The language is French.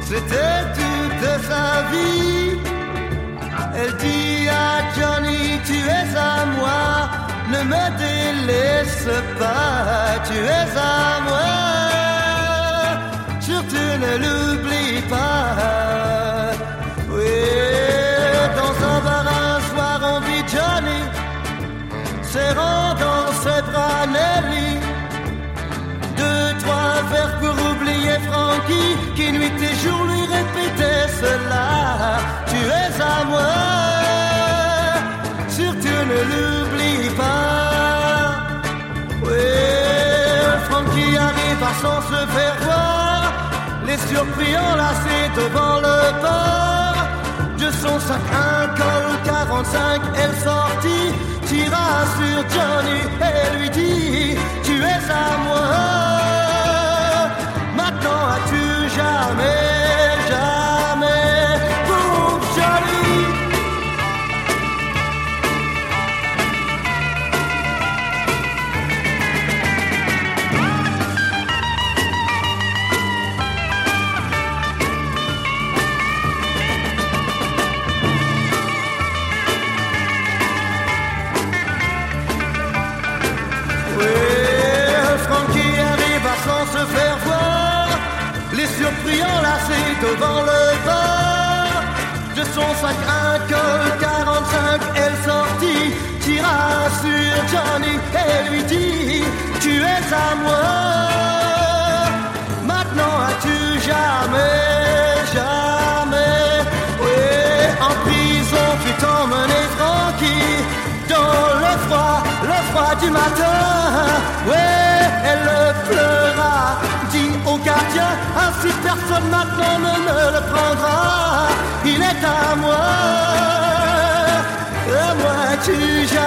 c'était toute sa vie. Elle dit à Johnny, tu es à moi, ne me délaisse pas, tu es à moi, surtout ne l'oublie pas. Oui, dans un bar un soir on vit Johnny serrant dans ses bras Nelly. 2-3 verres pour oublier Frankie qui nuit et jour lui répétait cela. Tu es à moi, surtout ne l'oublie pas. Oui, Frankie arrive à sans se faire voir, les surpris enlacés devant le bar. De son sac un col 45, elle sortit, tira sur Johnny et lui dit, tu es à moi. Maintenant as-tu jamais, jamais pour Johnny. Se faire voir, les surpris enlacés devant le bar. De son sac un col 45, elle sortit, tira sur Johnny et lui dit, tu es à moi. Maintenant as-tu jamais, jamais, oui, en prison fut emmené Frankie dans le froid du matin. Ouais, elle pleura, dit au gardien, ainsi personne maintenant ne me le prendra. Il est à moi, tu